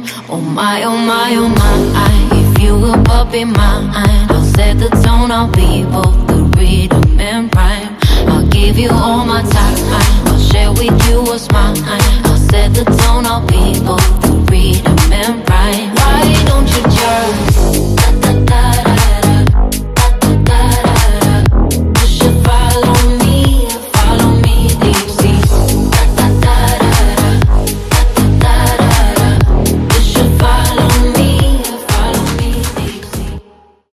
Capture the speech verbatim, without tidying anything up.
Oh my, oh my, oh my, if you will but be mine, I'll set the tone, I'll be both the rhythm and rhyme. I'll give you all my time, I'll share with you what's mine. I'll set the tone, I'll be both the rhythm and rhyme. Why don't